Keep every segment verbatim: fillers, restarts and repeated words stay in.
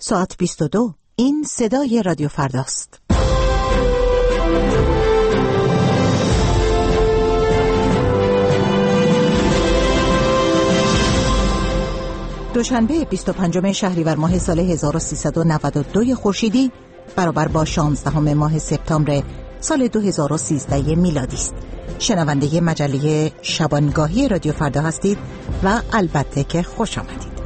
ساعت بیست و دو. این صدای رادیو فرداست. دوشنبه بیست و پنجم شهریور ماه سال هزار و سیصد و نود و دو خورشیدی برابر با شانزدهم ماه سپتامبر سال دو هزار و سیزده میلادی است. شنونده مجله شبانگاهی رادیو فردا هستید و البته که خوش آمدید.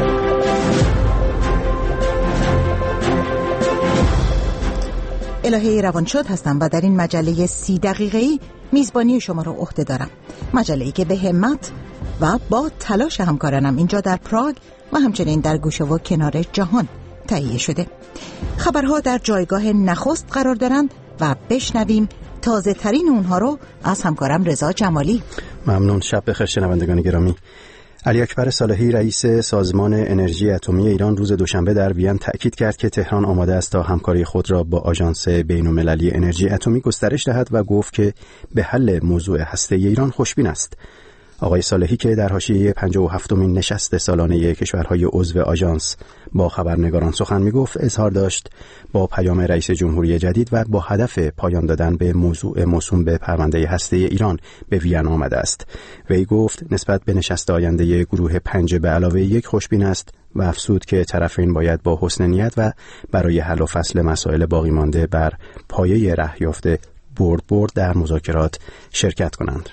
الهه روانشاد هستم و در این مجله سی دقیقه‌ای میزبانی شما رو عهده دارم. مجله‌ای که به همت و با تلاش همکارانم اینجا در پراگ و همچنین در گوشه و کنار جهان تهیه شده. خبرها در جایگاه نخست قرار دارند و بشنویم تازه ترین اونها رو از همکارم رضا جمالی. ممنون. شب بخیر شنوندگان گرامی. علی اکبر صالحی رئیس سازمان انرژی اتمی ایران روز دوشنبه در وین تأکید کرد که تهران آماده است تا همکاری خود را با آژانس بین‌المللی انرژی اتمی گسترش دهد و گفت که به حل موضوع هسته‌ای ایران خوشبین است. آقای صالحی که در حاشیه پنجاه و هفتمین نشست سالانه کشورهای عضو آژانس با خبرنگاران سخن می‌گفت، اظهار داشت با پیام رئیس جمهوری جدید و با هدف پایان دادن به موضوع موسوم به پرونده هسته ایران به وین آمده است. وی گفت نسبت به نشست آینده گروه پنج به علاوه یک خوشبین است و افزود که طرفین باید با حسن نیت و برای حل و فصل مسائل باقی مانده بر پایه ره یافته برد برد در مذاکرات شرکت کنند.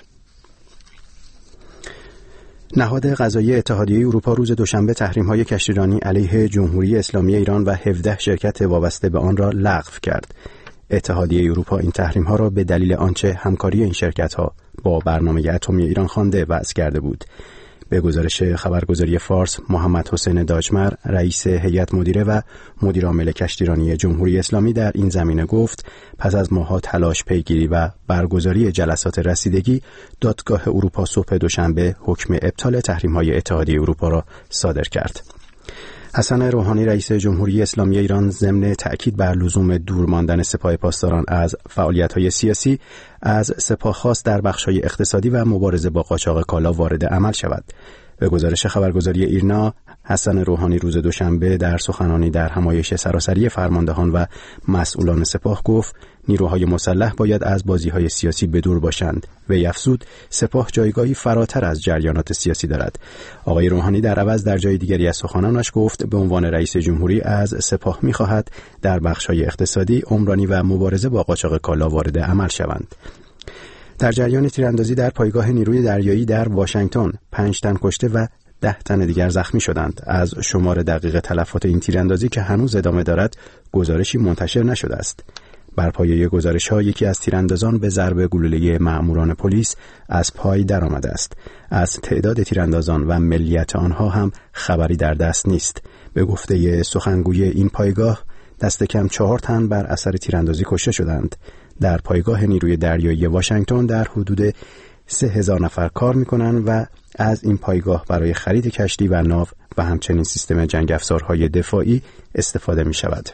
نهاد قضایی اتحادیه اروپا روز دوشنبه تحریم‌های کشتیرانی علیه جمهوری اسلامی ایران و هفده شرکت وابسته به آن را لغو کرد. اتحادیه اروپا این تحریم‌ها را به دلیل آنچه همکاری این شرکت‌ها با برنامه اتمی ایران خوانده وضع کرده بود. به گزارش خبرگزاری فارس، محمد حسین داجمر، رئیس هیئت مدیره و مدیر عامل کشتیرانی جمهوری اسلامی در این زمینه گفت پس از ماه‌ها تلاش، پیگیری و برگزاری جلسات رسیدگی، دادگاه اروپا صبح دوشنبه حکم ابطال تحریم‌های اتحادیه اروپا را صادر کرد. حسن روحانی رئیس جمهوری اسلامی ایران ضمن تأکید بر لزوم دور ماندن سپاه پاسداران از فعالیت‌های سیاسی، از سپاه خواست در بخش‌های اقتصادی و مبارزه با قاچاق کالا وارد عمل شود. به گزارش خبرگزاری ایرنا، حسن روحانی روز دوشنبه در سخنانی در همایش سراسری فرماندهان و مسئولان سپاه گفت نیروهای مسلح باید از بازی‌های سیاسی بدور باشند. وی افزود سپاه جایگاهی فراتر از جریانات سیاسی دارد. آقای روحانی در عوض در جای دیگری از سخنانش گفت به عنوان رئیس جمهوری از سپاه می‌خواهد در بخش‌های اقتصادی، عمرانی و مبارزه با قاچاق کالا وارد عمل شوند. در جریان تیراندازی در پایگاه نیروی دریایی در واشنگتن، پنج تن کشته و ده تن دیگر زخمی شدند. از شمار دقیق تلفات این تیراندازی که هنوز ادامه دارد گزارشی منتشر نشده است. بر پایه گزارش‌ها یکی از تیراندازان به ضربه گلوله مأموران پلیس از پای درآمده است. از تعداد تیراندازان و ملیت آنها هم خبری در دست نیست. به گفته سخنگوی این پایگاه، دست کم چهار تن بر اثر تیراندازی کشته شدند. در پایگاه نیروی دریایی واشنگتن در حدود سه هزار نفر کار می‌کنند و از این پایگاه برای خرید کشتی و ناو و همچنین سیستم جنگ افزارهای دفاعی استفاده می‌شود.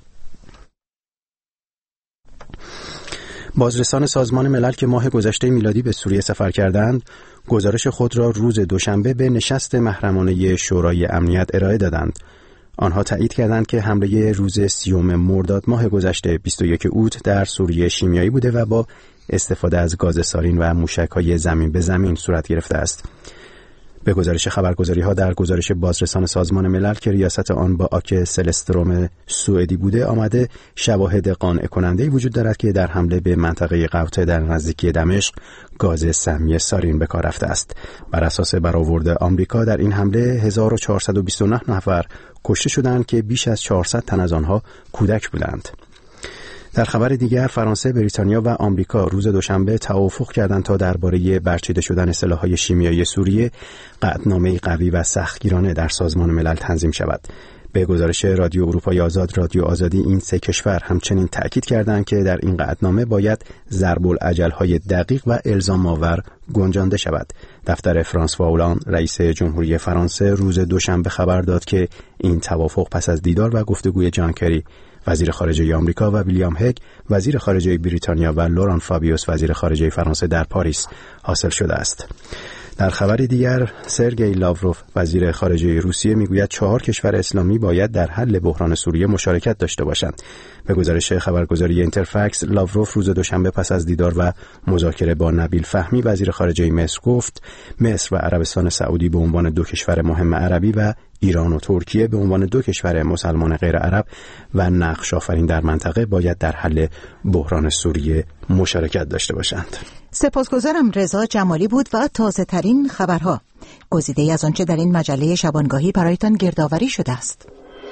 بازرسان سازمان ملل که ماه گذشته میلادی به سوریه سفر کردند، گزارش خود را روز دوشنبه به نشست محرمانه شورای امنیت ارائه دادند. آنها تایید کردند که حمله روز سیوم مرداد ماه گذشته بیست و یک اوت در سوریه شیمیایی بوده و با استفاده از گاز سارین و موشک‌های زمین به زمین صورت گرفته است. به گزارش خبرگزاری‌ها در گزارش بازرسان سازمان ملل که ریاست آن با آک سلستروم سوئدی بوده آمده، شواهد قانع کننده‌ای وجود دارد که در حمله به منطقه قوطه در نزدیکی دمشق گاز سمی سارین به کار رفته است. بر اساس برآورد آمریکا در این حمله هزار و چهارصد و بیست و نه نفر کشته شدند که بیش از چهارصد تن از آنها کودک بودند. در خبر دیگر، فرانسه، بریتانیا و آمریکا روز دوشنبه توافق کردند تا درباره برچیده شدن سلاح‌های شیمیایی سوریه قطعنامه‌ای قوی و سختگیرانه در سازمان ملل تنظیم شود. به گزارش رادیو اروپای آزاد، رادیو آزادی، این سه کشور همچنین تأکید کردند که در این قطعنامه باید ضرب الاجل‌های دقیق و الزام آور گنجانده شود. دفتر فرانسوا اولان، رئیس جمهوری فرانسه، روز دوشنبه خبر داد که این توافق پس از دیدار و گفتگوی جان کری، وزیر خارجه آمریکا، و ویلیام هگ، وزیر خارجه بریتانیا، و لوران فابیوس، وزیر خارجه فرانسه، در پاریس حاصل شده است. در خبری دیگر، سرگئی لاوروف وزیر خارجه روسیه میگوید چهار کشور اسلامی باید در حل بحران سوریه مشارکت داشته باشند. به گزارش خبرگزاری اینترفکس، لاوروف روز دوشنبه پس از دیدار و مذاکره با نبیل فهمی وزیر خارجه مصر گفت مصر و عربستان سعودی به عنوان دو کشور مهم عربی و ایران و ترکیه به عنوان دو کشور مسلمان غیر عرب و نقش آفرین در منطقه باید در حل بحران سوریه مشارکت داشته باشند. سپاسگزارم. رضا جمالی بود و تازه ترین خبرها. گزیده‌ای از آنچه در این مجله شبانگاهی برایتان گردآوری شده است.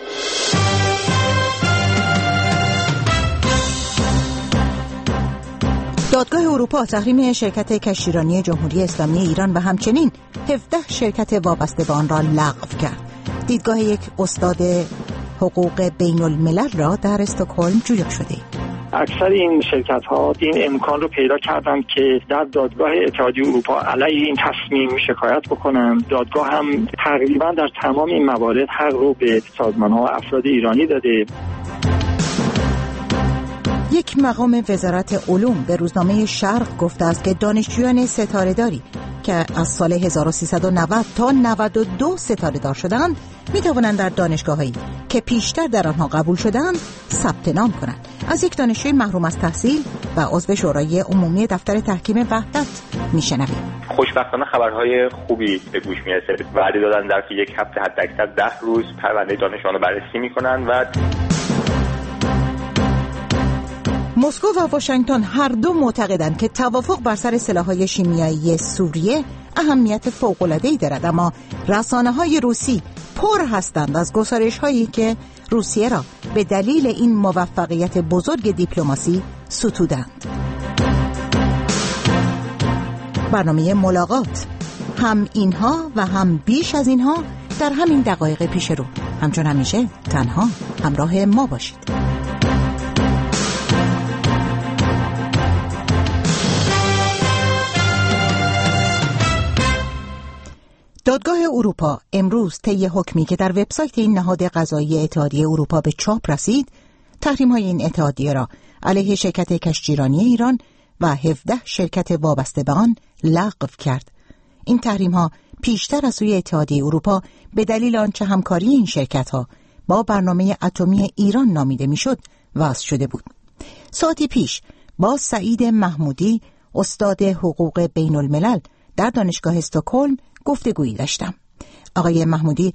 دادگاه اروپا تحریم شرکت کشتیرانی جمهوری اسلامی ایران و همچنین هفده شرکت وابسته به آن را لغو کرد. دیدگاه یک استاد حقوق بین الملل را در استکهلم جویا شده. اکثر این شرکت ها این امکان رو پیدا کردن که در دادگاه اتحادیه اروپا علیه این تصمیم شکایت بکنن. دادگاه هم تقریبا در تمام این موارد حق رو به سازمان ها و افراد ایرانی داده. یک مقام وزارت علوم به روزنامه شرق گفته است که دانشجویان ستاره‌داری که از سال هزار و سیصد و نود تا نود و دو ستاره دار شدند می توانند در دانشگاه‌هایی که پیشتر در آنها قبول شدند ثبت نام کنند. از یک دانشجوی محروم از تحصیل و عضو شورای عمومی دفتر تحکیم وحدت میشنویم. خوشبختانه خبرهای خوبی به گوش میرسه. وعده دادن در که یک هفته حداکثر ده روز پرونده دانشجویان رو بررسی میکنن و مسکو و واشنگتن هر دو معتقدند که توافق بر سر سلاح‌های شیمیایی سوریه اهمیت فوق‌العاده‌ای دارد، اما رسانه‌های روسی پر هستند از گزارش‌هایی که روسیه را به دلیل این موفقیت بزرگ دیپلماسی ستودند. برنامه ملاقات، هم اینها و هم بیش از اینها در همین دقایق پیش رو. همچون همیشه تنها همراه ما باشید. دادگاه اروپا امروز طی حکمی که در وبسایت این نهاد قضایی اتحادیه اروپا به چاپ رسید، تحریم‌های این اتحادیه را علیه شرکت کشتیرانی ایران و هفده شرکت وابسته به آن لغو کرد. این تحریم‌ها پیشتر از سوی اتحادیه اروپا به دلیل آنچه همکاری این شرکت‌ها با برنامه اتمی ایران نامیده میشد وضع شده بود. ساعتی پیش با سعید محمودی، استاد حقوق بین الملل در دانشگاه استکهلم گفتگویی داشتم. آقای محمودی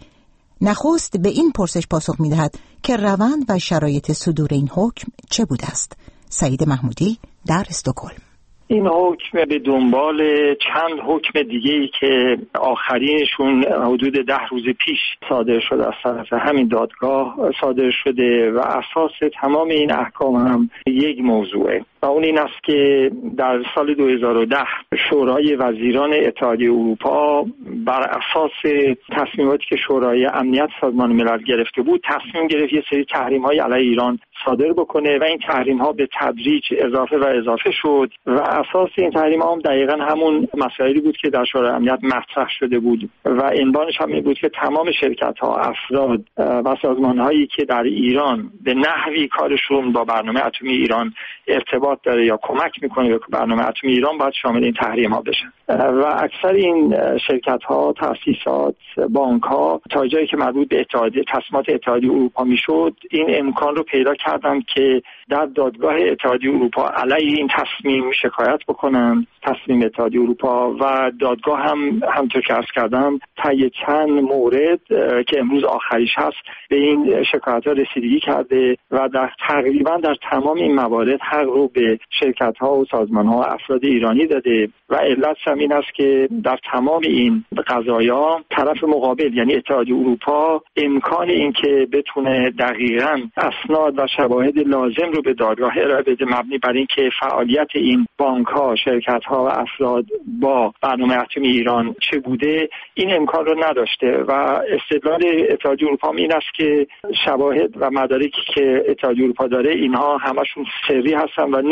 نخست به این پرسش پاسخ می‌دهد که روند و شرایط صدور این حکم چه بوده است. سعید محمودی در استکهلم. این حکم به دنبال چند حکم دیگه‌ای که آخرینشون حدود ده روز پیش صادر شده از طرف همین دادگاه صادر شده و اساس تمام این احکام هم یک موضوعه و اون این است که در سال دو هزار و ده شورای وزیران اتحادیه اروپا بر اساس تصمیماتی که شورای امنیت سازمان ملل گرفته بود تصمیم گرفت یه سری تحریم‌های علیه ایران صادر بکنه و این تحریم‌ها به تدریج اضافه و اضافه شد و اساس این تحریم‌ها هم دقیقاً همون مسائلی بود که در شورای امنیت مطرح شده بود و عنوانش هم این بود که تمام شرکت‌ها، افراد و سازمان‌هایی که در ایران به نحوی کارشون با برنامه اتمی ایران ارتباط داره یا کمک میکنه به برنامه اتمی ایران باید شامل این تحریم ها بشن و اکثر این شرکت ها، تأسیسات، بانک ها تا جایی که مربوط به اتحادیه تصمیمات اتحادیه اروپا میشد این امکان رو پیدا کردن که در دادگاه اتحادیه اروپا علیه این تصمیم شکایت بکنن، تصمیم اتحادیه اروپا، و دادگاه هم همونطور که عرض کردم طی چند مورد که امروز آخریش هست به این شکایت ها رسیدگی کرده و در تقریبا در تمام این موارد حق رو به شرکت ها و سازمان ها و افراد ایرانی داده و علت هم این است که در تمام این قضایا طرف مقابل یعنی اتحادیه اروپا امکان این که بتونه دقیقاً اسناد و شواهد لازم رو به دادگاه ارائه بده مبنی بر این که فعالیت این بانک ها، شرکت ها و افراد با برنامه اتمی ایران چه بوده این امکان رو نداشته و استدلال اتحادیه اروپا این است که شواهد و مدارکی که اتحادیه اروپا داره اینها همشون سری هستن و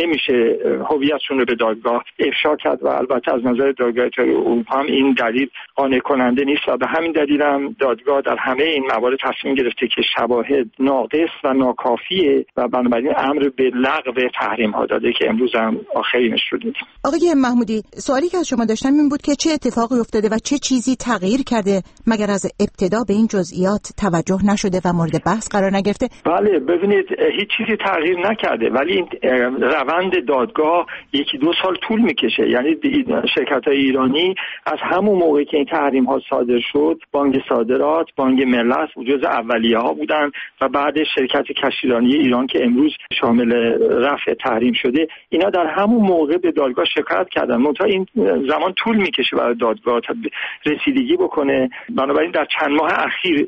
نمیشه هویتشون رو به دادگاه افشا کرد و البته از نظر دادگاه اتحادیه اروپا هم این دلیل قانع کننده نیست و به همین دلیل هم دادگاه در همه این موارد تصمیم گرفته که شواهد ناقص و ناکافیه و بنابراین امر به لغو تحریم ها داده که امروز هم آخرینش رو دیدیم. آقای محمودی، سوالی که از شما داشتم این بود که چه اتفاقی افتاده و چه چیزی تغییر کرده مگر از ابتدا به این جزئیات توجه نشده و مورد بحث قرار نگرفته؟ بله، ببینید هیچ چیزی تغییر نکرده ولی این روند دادگاه یکی دو سال طول میکشه. یعنی شرکت‌های ایرانی از همون موقع که این تحریم ها صادر شد، بانک صادرات، بانک ملت جزو اولیه ها بودن و بعد شرکت کشتیرانی ایران که امروز شامل رفع تحریم شده، اینا در همون موقع به دادگاه شکایت کردن. منتها این زمان طول میکشه برای دادگاه رسیدگی بکنه. بنابراین در چند ماه اخیر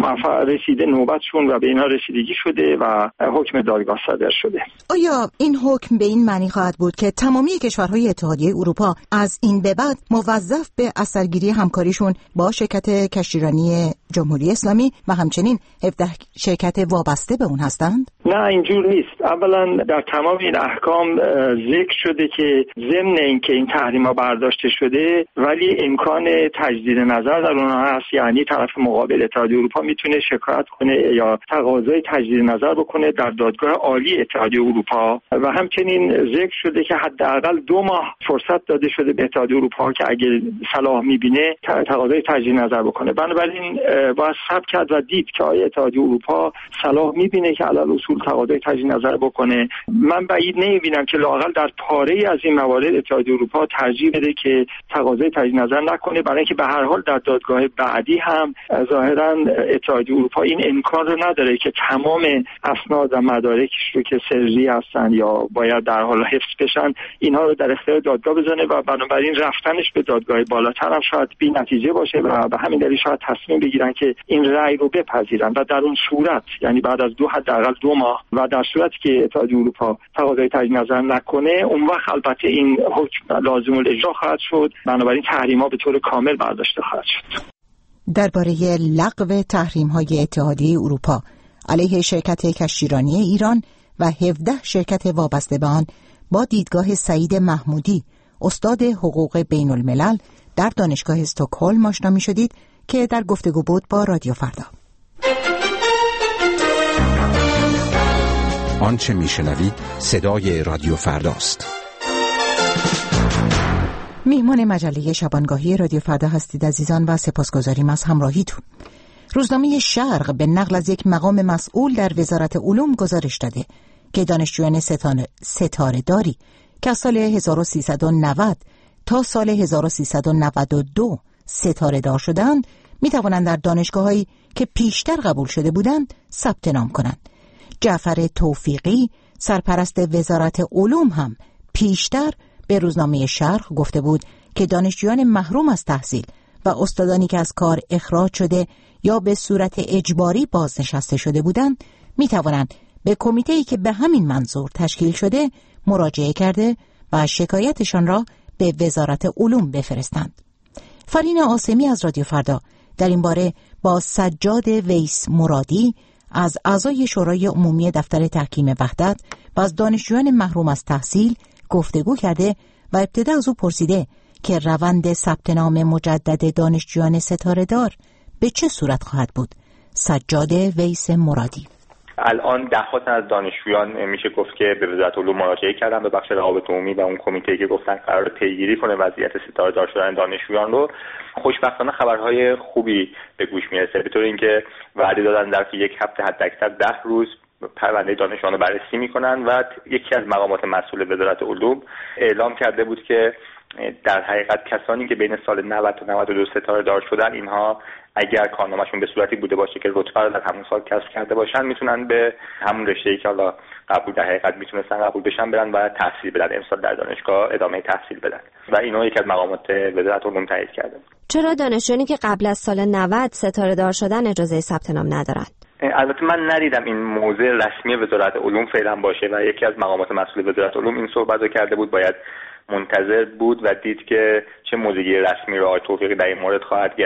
رسیده نوبتشون و به اینا رسیدگی شده و حکم دادگاه صادر شده. آیا این حکم به این معنی خواهد بود که تمامی کشورهای اتحادیه اروپا از این به بعد موظف به اثرگیری همکاریشون با شرکت کشتیرانی جمهوری اسلامی و همچنین هفده شرکت وابسته به اون هستند؟ نه، اینجور نیست. اولا در تمام این احکام ذکر شده که ضمن اینکه این تحریم‌ها برداشته شده ولی امکان تجدید نظر در اونها هست. یعنی طرف مقابل اتحادیه اروپا میتونه شکایت کنه یا تقاضای تجدید نظر بکنه در دادگاه عالی اتحادیه اروپا و همچنین ذکر شده که حداقل دو ماه فرصت داده شده به اتحادیه اروپا که اگه صلاح میبینه تقاضای تجدید نظر بکنه. بنابراین باید صبر کرد و دید که آیا اتحادیه اروپا صلاح میبینه که علی الاصول تقاضای تجدید نظر بکنه. من بعید نمیبینم که لااقل در پاره از این موارد اتحادیه اروپا ترجیح بده که تقاضای تجدید نظر نکنه، برای اینکه به هر حال در دادگاه بعدی هم ظاهرا اتحادیه اروپا این امکان رو نداره که تمام اسناد و مدارکش رو که سری هستن یا باید در حال حفظ بشن اینها رو در اختیار دادگاه بزنه و بنابراین رفتنش به دادگاه بالاتر هم شاید بی نتیجه باشه و به همین دلیل شاید تصمیم بگیرن که این رأی رو بپذیرن و در اون صورت، یعنی بعد از دو حداقل دو ماه و در صورتی که اتحادیه اروپا تقاضای تجدید نظر نکنه، اون وقت البته این حکم لازم الاجرا خواهد شد. بنابراین تحریم‌ها به طور کامل برداشته خواهد شد. درباره لغو تحریم‌های اتحادیه اروپا علیه شرکت کشتیرانی ایران و هفده شرکت وابسته به آن با دیدگاه سعید محمودی، استاد حقوق بین الملل در دانشگاه استکهلم آشنا می‌شدید که در گفتگو بود با رادیو فردا. آنچه میشنوید صدای رادیو فرداست. میهمان مجله شبانگاهی رادیو فردا هستید عزیزان و سپاسگزاریم از همراهیتون. روزنامه شرق به نقل از یک مقام مسئول در وزارت علوم گزارش داده که دانشجویان ستاره داری که از سال هزار و سیصد و نود تا سال هزار و سیصد و نود و دو ستاره دار شدند می توانند در دانشگاه‌هایی که پیشتر قبول شده بودند ثبت نام کنند. جعفر توفیقی سرپرست وزارت علوم هم پیشتر به روزنامه شرق گفته بود که دانشجویان محروم از تحصیل و استادانی که از کار اخراج شده یا به صورت اجباری بازنشسته شده بودند می توانند به کمیته‌ای که به همین منظور تشکیل شده مراجعه کرده و شکایتشان را به وزارت علوم بفرستند. فرین آسمی از رادیو فردا در این باره با سجاد ویس مرادی از اعضای شورای عمومی دفتر تحکیم وحدت و از دانشجویان محروم از تحصیل گفتگو کرده و ابتدا از او پرسیده که روند ثبت نام مجدد دانشجویان ستاره دار به چه صورت خواهد بود. سجاد ویس مرادی: الان ده تن از دانشجویان میشه گفت که به وزارت علوم مراجعه کردن، به بخش روابط عمومی و اون کمیته که گفتن قرار پیگیری کنه وضعیت ستاره دار شدن دانشجویان رو. خوشبختانه خبرهای خوبی به گوش میرسه، به طور اینکه وعده دادن در یک هفته حداکثر ده روز پرونده دانشجویان رو بررسی میکنن و یکی از مقامات مسئول وزارت علوم اعلام کرده بود که در حقیقت کسانی که بین سال نود تا نود و دو ستاره دار شدن، اینها اگر کارنامه‌شون به صورتی بوده باشه که رتبه رو در همون سال کسب کرده باشن، میتونن به همون رشته‌ای که حالا قبول در حقیقت میتونستن قبول بشن برن و تحصیل بدن، امسال در دانشگاه ادامه تحصیل بدن و اینو یکی از مقامات وزارت علوم تایید کرده. چرا دانشجویانی که قبل از سال نود ستاره دار شدن اجازه ثبت نام ندارن؟ البته من ندیدم این موضع رسمی وزارت علوم فعلا باشه و یکی از مقامات مسئول وزارت علوم این صحبت رو کرده بود. باید منتظر بود و دید که چه موضعی رسمی رو آقای توفیقی در این مورد خواهد گرفت.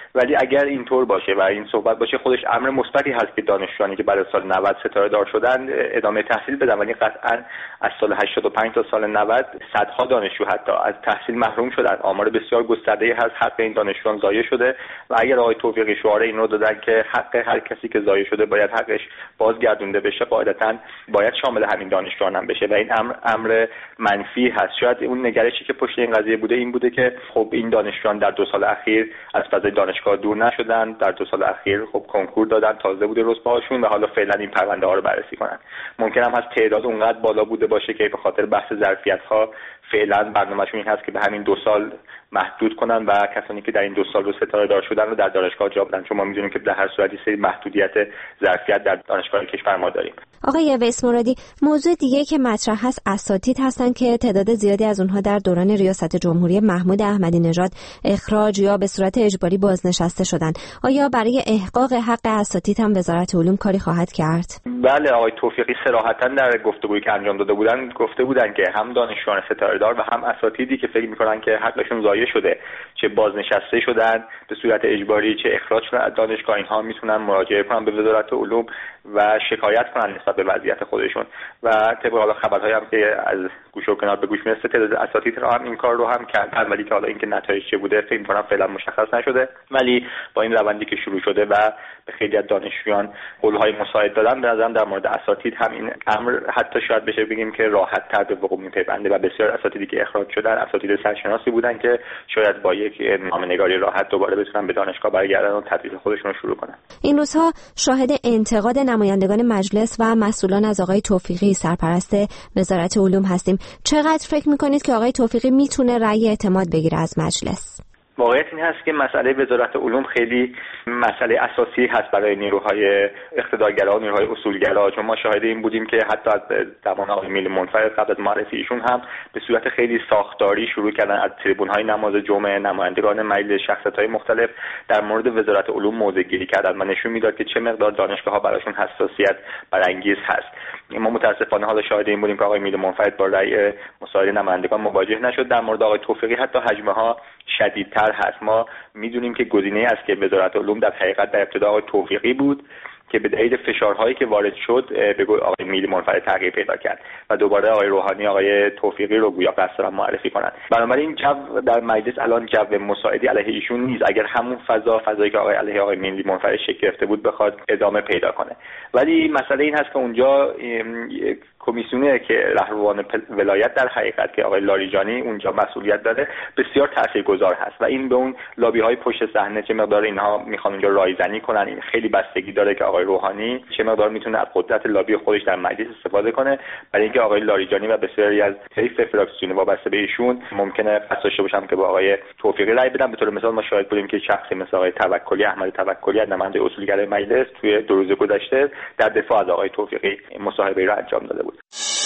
ولی اگر اینطور باشه و این صحبت باشه خودش امر مثبتی هست که دانشجویانی که بعد از سال نود ستاره دار شدن ادامه تحصیل بدن، ولی قطعا از سال هشتاد و پنج تا سال نود صدها دانشجو حتی از تحصیل محروم شدن. آمار بسیار گسترده‌ای هست حق این دانشجویان ضایع شده و اگر آقای توفیقی شعار این رو دادن که حق هر کسی که ضایع شده باید حقش بازگردونده بشه، قاعدتاً باید شامل همین دانشجویان هم بشه و این امر امر منفی هست. شاید اون نگرشی که پشت این قضیه بوده این بوده که خب این دانشجویان در دو سال اخیر از فضای دانشگاه دور نشدن، در دو سال اخیر خب کنکور دادن، تازه بوده رتبه‌هاشون و حالا فعلا این پرونده ها رو بررسی کنن. ممکن هم هست تعداد اونقدر بالا بوده باشه که به خاطر بحث ظرفیت‌ها فعلا برنامه‌شون این هست که به همین دو سال محدود کنن و کسانی که در این دو سال رو ستاره دار شدن رو در دانشگاه جا بدن، چون ما می‌دونیم که در هر صورتی سری محدودیت ظرفیت در دانشگاه کشور ما داریم. آقای ویس مرادی، موضوع دیگه که مطرح هست اساتید هستن که تعداد زیادی از اونها در دوران ریاست جمهوری محمود احمدی نژاد اخراج یا به صورت اجباری بازنشسته شدن. آیا برای احقاق حق اساتید هم وزارت علوم کاری خواهد کرد؟ بله، آقای توفیقی صراحتاً در گفتگویی که انجام داده بودن گفته بودن که هم دانشجویان ستاره دار و هم اساتیدی که فکر می‌کنن که حقشون ضایع شده، چه بازنشسته شدن به صورت اجباری چه اخراج شدن از دانشگاه، اینها میتونن مراجعه کنن به وزارت علوم و شکایت کنن نسبت به وضعیت خودشون و طبق حالا خبرهایی هم که از گوشه و کنار به گوش میرسه تعداد اساتید رو هم این کار رو هم کردن، ولی که حالا اینکه نتایج چه بوده فکر می‌کنم فعلا مشخص نشده. ولی با این روندی که شروع شده و به خیلی از دانشجویان قول‌های مساعد دادن، به نظرم در مورد اساتید هم این امر حتی شاید بشه بگیم که راحت‌تر به وقوع می‌پیونده و بسیار اساتیدی که اخراج شدن اساتید سرشناسی بودن که شاید با یک نامه‌نگاری راحت دوباره بتونن به دانشگاه برگردن و تدریس خودشون رو شروع کنن. این روزها شاهد انتقاد نمایندگان مجلس و مسئولان از آقای توفیقی سرپرست وزارت علوم هستیم. چقدر فکر می‌کنید که آقای توفیقی میتونه رأی اعتماد بگیره از مجلس؟ واقعیت این هست که مسئله وزارت علوم خیلی مسئله اساسی هست برای نیروهای اقتدارگرا و نیروهای اصولگرا، چون ما شاهد این بودیم که حتی از زمان آقای میلی منفرد قبل از معرفی ایشون هم به صورت خیلی ساختاری شروع کردن از تریبون‌های نماز جمعه نمایندگان مجلس شخصیت‌های مختلف در مورد وزارت علوم موضع‌گیری کردن و نشون میداد که چه مقدار دانشگاه‌ها براشون حساسیت برانگیز هست. ما متاسفانه حالا شاهد این بودیم که آقای میلی منفرد با رأی مساعد نمایندگان مواجه نشد. در مورد آقای توفیقی حتی حجم‌ها شدیدتر هست. ما میدونیم که گزینه‌ای است که وزارت علوم در حقیقت در ابتدا آقای توفیقی بود که به دلیل فشارهایی که وارد شد به آقای میلی منفرد تغییر پیدا کرد و دوباره آقای روحانی آقای توفیقی رو گویا قصد معرفی کنند. بنابراین جو در مجلس الان جو مساعدی علیه ایشون نیست، اگر همون فضا فضایی که آقای علیه آقای میلی منفرد شکل گرفته بود بخواد ادامه پیدا کنه. ولی مسئله این هست که اونجا کمیسیونی که رهروان ولایت در حقیقت که آقای لاریجانی اونجا مسئولیت داره بسیار تاثیرگذار هست و این به اون لابی‌های پشت صحنه چه مقدار اینها میخوان اونجا رایزنی کنن، این خیلی بستگی داره که آقای روحانی چه مقدار میتونه از قدرت لابی خودش در مجلس استفاده کنه، برای اینکه آقای لاریجانی و بسیاری از حیف فراکسیون وابسته به ایشون ممکنه قصد داشته باشن که با آقای توفیقی رای بدن. به طور مثال ما شاهد بودیم که شخصی مثل آقای توکلی احمد توکلی نماینده اصولگرای مجلس توی دو روز گذشته در دفاع از آقای توفیقی مصاحبه‌ای را انجام داده بود.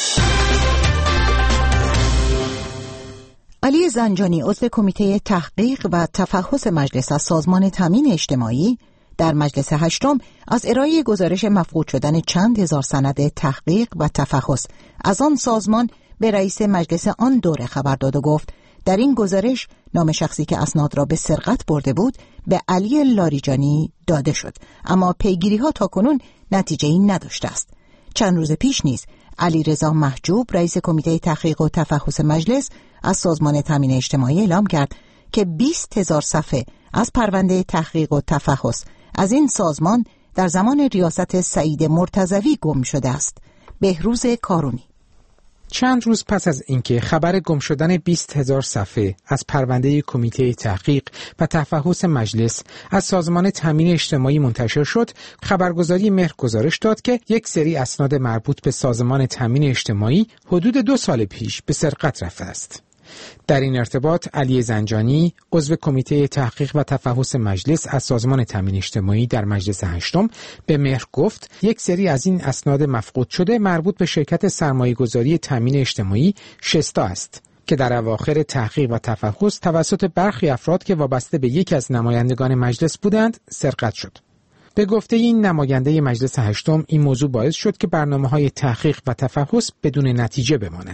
علی زنجانی عضو کمیته تحقیق و تفحص مجلس از سازمان تامین اجتماعی در مجلس هشتم از ارائه گزارش مفقود شدن چند هزار سند تحقیق و تفحص از آن سازمان به رئیس مجلس آن دوره خبر داد و گفت در این گزارش نام شخصی که اسناد را به سرقت برده بود به علی لاریجانی داده شد، اما پیگیری ها تاکنون نتیجه‌ای نداشته است. چند روز پیش نیز علیرضا محجوب رئیس کمیته تحقیق و تفحص مجلس از سازمان تامین اجتماعی اعلام کرد که بیست هزار صفحه از پرونده تحقیق و تفحص از این سازمان در زمان ریاست سعید مرتضوی گم شده است. بهروز کارونی. چند روز پس از اینکه خبر گم شدن بیست هزار صفحه از پرونده کمیته تحقیق و تفحص مجلس از سازمان تامین اجتماعی منتشر شد، خبرگزاری مهر گزارش داد که یک سری اسناد مربوط به سازمان تامین اجتماعی حدود دو سال پیش به سرقت رفته است. در این ارتباط علی زنجانی عضو کمیته تحقیق و تفحص مجلس از سازمان تامین اجتماعی در مجلس هشتم به مهر گفت یک سری از این اسناد مفقود شده مربوط به شرکت سرمایه‌گذاری تامین اجتماعی شستا است که در اواخر تحقیق و تفحص توسط برخی افراد که وابسته به یکی از نمایندگان مجلس بودند سرقت شد. به گفته این نماینده مجلس هشتم این موضوع باعث شد که برنامه‌های تحقیق و تفحص بدون نتیجه بماند.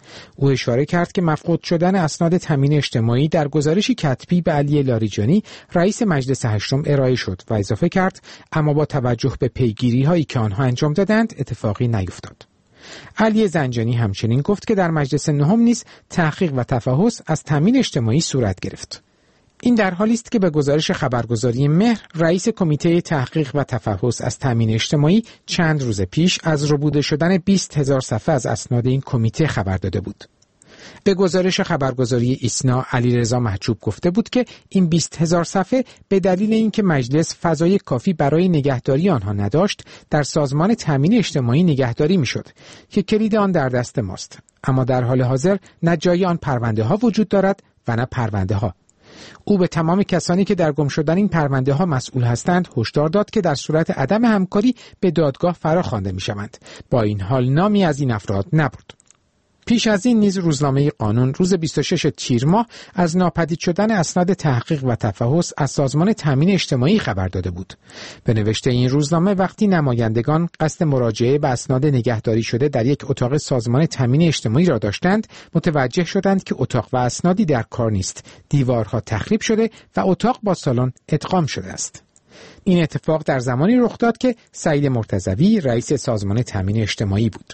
او اشاره کرد که مفقود شدن اسناد تامین اجتماعی در گزارشی کتبی به علی لاریجانی رئیس مجلس هشتم ارائه شد و اضافه کرد اما با توجه به پیگیری هایی که آنها انجام دادند اتفاقی نیفتاد. علی زنجانی همچنین گفت که در مجلس نهم نیز تحقیق و تفحص از تامین اجتماعی صورت گرفت. این در حالی است که به گزارش خبرگزاری مهر رئیس کمیته تحقیق و تفحص از تامین اجتماعی چند روز پیش از ربوده شدن بیست هزار صفحه از اسناد این کمیته خبر داده بود. به گزارش خبرگزاری ایسنا علیرضا محجوب گفته بود که این بیست هزار صفحه به دلیل اینکه مجلس فضای کافی برای نگهداری آنها نداشت در سازمان تامین اجتماعی نگهداری میشد که کلید آن در دست ماست، اما در حال حاضر نه جای آن پرونده ها وجود دارد و نه پرونده ها. او به تمام کسانی که در گم شدن این پرونده ها مسئول هستند هشدار داد که در صورت عدم همکاری به دادگاه فراخوانده می شوند. با این حال نامی از این افراد نبرد. پیش از این نیز روزنامه قانون روز بیست و شش تیر ماه از ناپدید شدن اسناد تحقیق و تفحص از سازمان تامین اجتماعی خبر داده بود. به نوشته این روزنامه وقتی نمایندگان قصد مراجعه به اسناد نگهداری شده در یک اتاق سازمان تامین اجتماعی را داشتند، متوجه شدند که اتاق و اسنادی در کار نیست. دیوارها تخریب شده و اتاق با سالن ادغام شده است. این اتفاق در زمانی رخ داد که سعید مرتضوی رئیس سازمان تامین اجتماعی بود.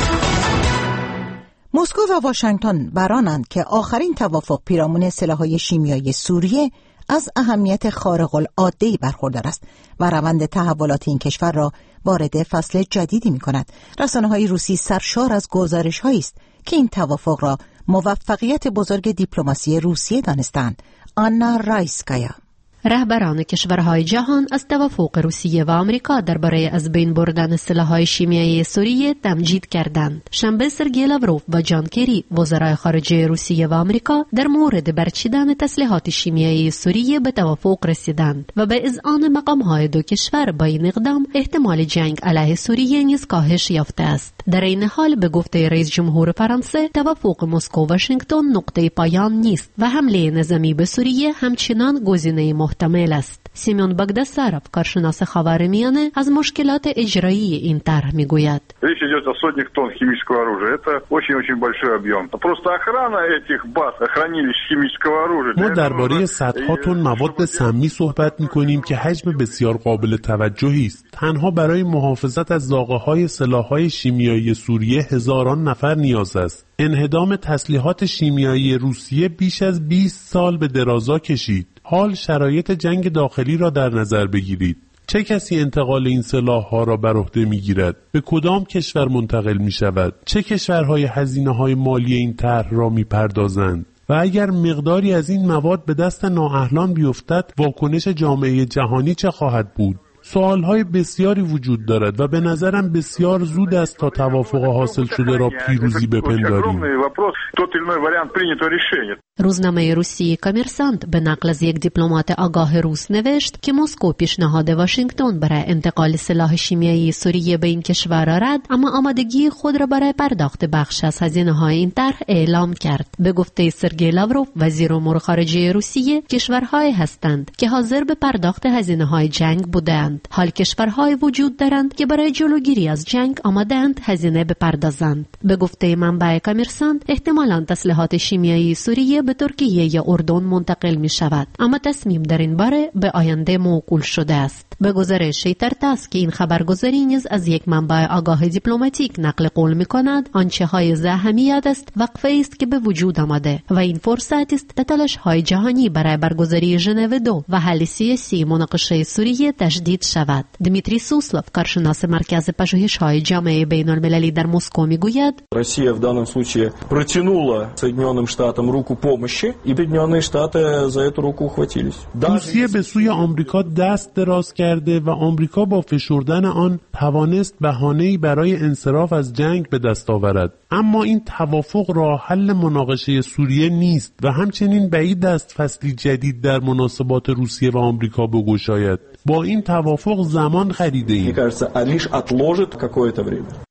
مسکو و واشنگتن برانند که آخرین توافق پیرامون سلاح‌های شیمیایی سوریه از اهمیت خارق‌العاده‌ای برخوردار است و روند تحولات این کشور را وارد فصل جدیدی می‌کند. رسانه‌های روسی سرشار از گزارش‌هایی است که این توافق را موفقیت بزرگ دیپلماسی روسیه دانستند. آنا رایسکایا رهبران کشورهای جهان از توافق روسیه و آمریکا درباره از بین بردن سلاح‌های شیمیایی سوریه تمجید کردند. شنبه سرگئی لاوروف و جان کری وزرای خارجه روسیه و آمریکا در مورد برچیدن تسلیحات شیمیایی سوریه به توافق رسیدند و به اذعان مقام‌های دو کشور با این اقدام احتمال جنگ علیه سوریه نیز کاهش یافته است. در این حال به گفته رئیس جمهور فرانسه توافق مسکو و واشنگتن نقطه پایان نیست و حمله نظامی به سوریه همچنان گزینه محتمل است. سیمون باگداسارов کارشناس خاورمیانه از مشکلات اجرایی این طرح میگوید. Речь идет о сотнях тонн химического оружия. Это очень-очень большой объем. Просто охрана этих баз, хранилищ химического оружия. ما درباره صدها تن مواد سمی صحبت می‌کنیم که حجم بسیار قابل توجهی است. تنها برای محافظت از ذائقه‌های سلاح‌های شیمیایی سوریه هزاران نفر نیاز است. انهدام تسلیحات شیمیایی روسیه بیش از بیست سال به درازا کشید. حال شرایط جنگ داخلی را در نظر بگیرید. چه کسی انتقال این سلاح‌ها را بر عهده می‌گیرد؟ به کدام کشور منتقل می‌شود؟ چه کشورهای هزینه‌های مالی این طرح را می‌پردازند؟ و اگر مقداری از این مواد به دست نااهلان بیفتد، واکنش جامعه جهانی چه خواهد بود؟ سوالهای بسیاری وجود دارد و به نظرم بسیار زود است تا توافق حاصل شده را پیروزی بپنداریم. روزنامه روسی کامرسانت به نقل از یک دیپلمات آگاه روس نوشت که مسکو پیشنهاد واشنگتن برای انتقال سلاح شیمیایی سوریه به این کشور را رد، اما آمادگی خود را برای پرداخت بخش از هزینه‌های این طرح اعلام کرد. به گفته سرگئی لاوروف وزیر امور خارجه روسیه، کشورهایی هستند که حاضر به پرداخت هزینه‌های جنگ بودند. حال کشورهای وجود دارند که برای جلوگیری از جنگ آماده‌اند هزینه بپردازند. به گفته منبع کامرسانت احتمالاً تسلیحات شیمیایی سوریه به ترکیه یا اردن منتقل می شود، اما تصمیم در این باره به آینده موکول شده است. به گزارش ترتاس که این خبرگزاری نیز از یک منبع آگاه دیپلماتیک نقل قول می کند، آنچه های اهمیت است وقفه است که به وجود آمده و این فرصت است تا تلاش های جهانی برای برگزاری ژنو دو و حل سیاسی مناقشه سوریه تجدید شود. دمیتری سوسلوف کارشناس مرکز پژوهش‌های جامعه بین‌المللی در مسکو میگوید: Россия в данном случае протянула Соединенным Штатам руку помощи, и Соединенные Штаты за эту руку ухватились. روسیه به سوی آمریکا دست دراز کرده و آمریکا با فشردن آن توانست بهانه‌ای برای انصراف از جنگ به دست آورد. اما این توافق راه حل مناقشه سوریه نیست و همچنین بعید است فصلی جدید در مناسبات روسیه و آمریکا بگشاید. با این توافق زمان خریده ایم.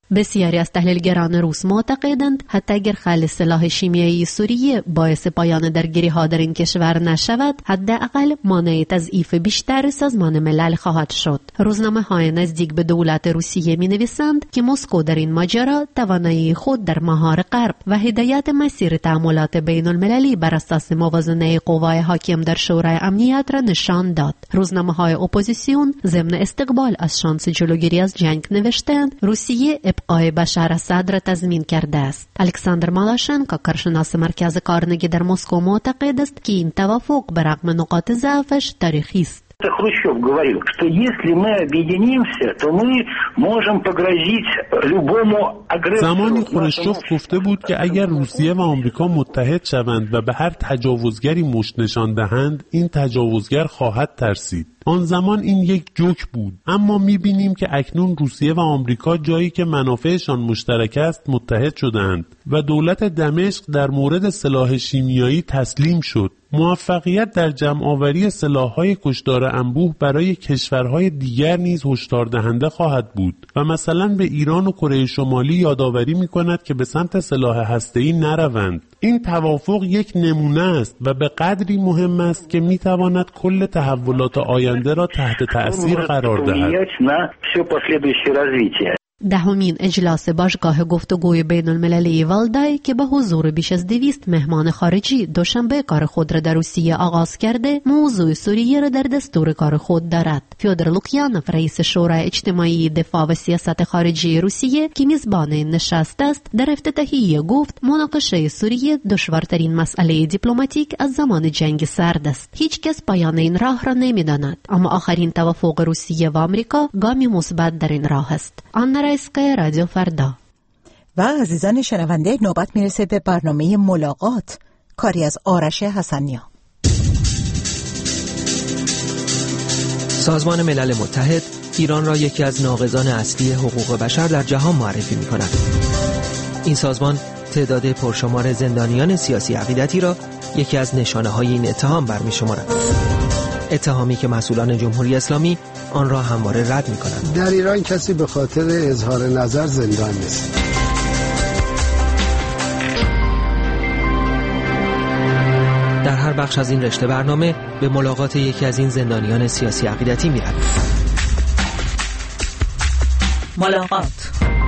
بسیاری از تحلیلگران روس معتقدند حتی اگر خلع سلاح شیمیایی سوریه باعث پایان درگیری‌ها در این کشور نشود، حداقل مانع تضعیف بیشتر سازمان ملل خواهد شد. روزنامه‌های نزدیک به دولت روسیه می‌نویسند که مسکو در این ماجرا توانایی خود در مهار غرب و هدایت مسیر تعاملات بین‌المللی بر اساس موازنه قوای حاکم در شورای امنیت را نشان داد. روزنامه‌های اپوزیسیون ضمن استقبال از شانس جلوگیری از جنگ نوشتند روسیه ابقای بشار اسد را تضمین کرده است. الکساندر مالاشنکو، کارشناس مرکز کارنگی در مسکو، معتقد است که این توافق به رغم نقاط ضعفش تاریخی است. Хрущев говорил, что если мы объединимся, то мы можем погрозить любому агрессору. زمانی خروشچوف گفته بود که اگر روسیه و آمریکا متحد شوند و به هر تجاوزگری مشت نشان دهند، این تجاوزگر خواهد ترسید. آن زمان این یک جوک بود، اما می‌بینیم که اکنون روسیه و آمریکا جایی که منافعشان مشترک است متحد شدند و دولت دمشق در مورد سلاح شیمیایی تسلیم شد. موفقیت در جمع‌آوری سلاح‌های کشتار انبوه برای کشورهای دیگر نیز هشدار دهنده خواهد بود و مثلا به ایران و کره شمالی یادآوری می‌کند که به سمت سلاح هسته‌ای نروند. این توافق یک نمونه است و به قدری مهم است که می‌تواند کل تحولات آینده را تحت تأثیر قرار دهد. دهمین اجلاس باشگاه گفتگوی بین المللی والدای که به حضور بیش از دویست مهمان خارجی دوشنبه کار خود را در روسیه آغاز کرده، موضوع سوریه را در دستور کار خود دارد. فیودور لوکیانوف، رئیس شورای اجتماعی دفاع و سیاست خارجی روسیه که میزبان این نشست است، در افتتاحیه گفت مناقشه سوریه دشوارترین مسئله دیپلماتیک از زمان جنگ سرد است. هیچ کس پایان این راه را نمیداند، اما آخرین توافق روسیه و آمریکا گامی مثبت در این راه است. آن رایسکای رادیو فردا. و عزیزان شنونده، نوبت میرسه به برنامه ملاقات، کاری از آرش حسنیا. سازمان ملل متحد ایران را یکی از ناقضان اصلی حقوق بشر در جهان معرفی می کند. این سازمان تعداد پرشمار زندانیان سیاسی عقیدتی را یکی از نشانه های این اتهام برمی شمارد. اتهامی که مسئولان جمهوری اسلامی آن را همواره رد می کنند. در ایران کسی به خاطر اظهار نظر زندان نیست. در هر بخش از این رشته برنامه به ملاقات یکی از این زندانیان سیاسی عقیدتی می رویم. ملاقات.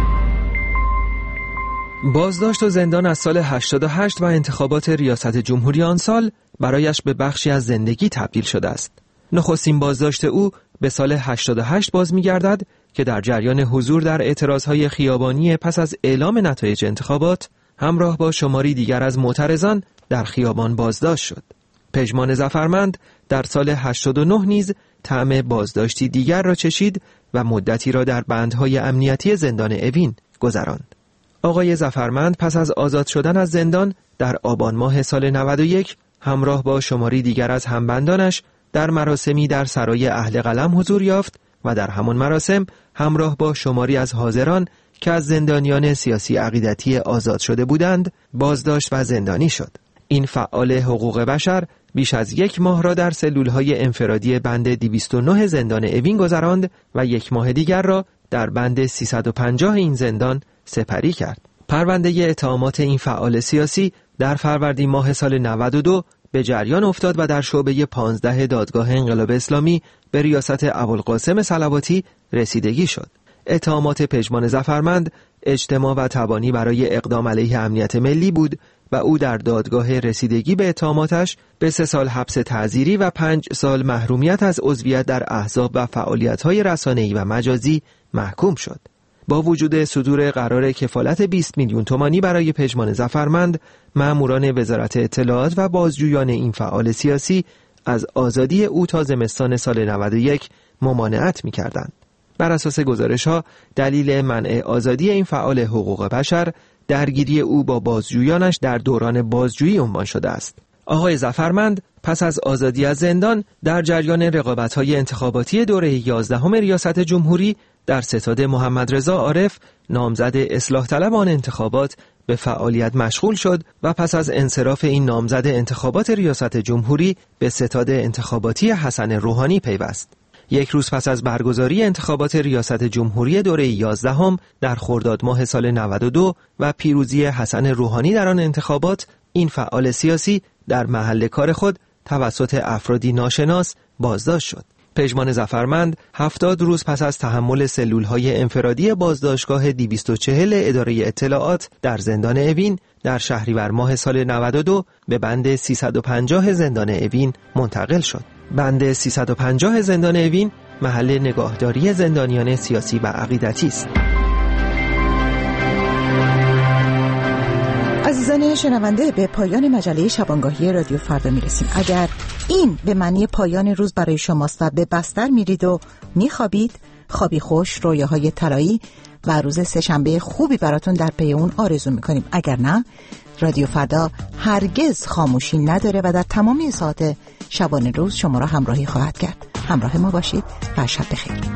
بازداشت و زندان از سال هشتاد و هشت و انتخابات ریاست جمهوری آن سال برایش به بخشی از زندگی تبدیل شده است. نخستین بازداشت او به سال هشتاد و هشت باز می‌گردد که در جریان حضور در اعتراضهای خیابانی پس از اعلام نتایج انتخابات همراه با شماری دیگر از معترضان در خیابان بازداشت شد. پژمان ظفرمند در سال هشتاد و نه نیز طعم بازداشتی دیگر را چشید و مدتی را در بندهای امنیتی زندان اوین گذراند. آقای ظفرمند پس از آزاد شدن از زندان در آبان ماه سال نود و یک همراه با شماری دیگر از همبندانش در مراسمی در سرای اهل قلم حضور یافت و در همان مراسم همراه با شماری از حاضران که از زندانیان سیاسی عقیدتی آزاد شده بودند بازداشت و زندانی شد. این فعال حقوق بشر بیش از یک ماه را در سلولهای انفرادی بند دویست و نه زندان اوین گذراند و یک ماه دیگر را در بند سیصد و پنجاه این زندان سپری کرد. پرونده اتهامات این فعال سیاسی در فروردین ماه سال نود و دو به جریان افتاد و در شعبه پانزده دادگاه انقلاب اسلامی به ریاست ابوالقاسم صلواتی رسیدگی شد. اتهامات پژمان ظفرمند اجتماع و تبانی برای اقدام علیه امنیت ملی بود و او در دادگاه رسیدگی به اتهاماتش به سه سال حبس تعزیری و پنج سال محرومیت از عضویت در احزاب و فعالیت‌های رسانه‌ای و مجازی محکوم شد. با وجود صدور قرار کفالت بیست میلیون تومانی برای پژمان ظفرمند، ماموران وزارت اطلاعات و بازجویان این فعال سیاسی از آزادی او تا زمستان سال نود و یک ممانعت می‌کردند. بر اساس گزارش‌ها دلیل منع آزادی این فعال حقوق بشر درگیری او با بازجویانش در دوران بازجویی عنوان شده است. آقای ظفرمند پس از آزادی از زندان در جریان رقابت‌های انتخاباتی دوره یازدهم ریاست جمهوری در ستاد محمد رضا عارف نامزد اصلاح طلب آن انتخابات به فعالیت مشغول شد و پس از انصراف این نامزد انتخابات ریاست جمهوری به ستاد انتخاباتی حسن روحانی پیوست. یک روز پس از برگزاری انتخابات ریاست جمهوری دوره یازدهم در خرداد ماه سال نود و دو و پیروزی حسن روحانی در آن انتخابات، این فعال سیاسی در محل کار خود توسط افرادی ناشناس بازداشت شد. پژمان ظفرمند هفتاد روز پس از تحمل سلولهای انفرادی بازداشتگاه دویست و چهل اداره اطلاعات در زندان اوین در شهریور ماه سال نود و دو به بند سیصد و پنجاه زندان اوین منتقل شد. بند سیصد و پنجاه زندان اوین محل نگاهداری زندانیان سیاسی و عقیدتی است. عزیزان شنونده، به پایان مجله شبانگاهی رادیو فردا میرسیم. اگر این به معنی پایان روز برای شماست و به بستر میرید و میخوابید، خوابی خوش، رویاهای طلایی و روز سه‌شنبه خوبی براتون در پی اون آرزو میکنیم. اگر نه، رادیو فردا هرگز خاموشی نداره و در تمامی ساعات شبانه روز شما را همراهی خواهد کرد. همراه ما باشید و شب بخیر.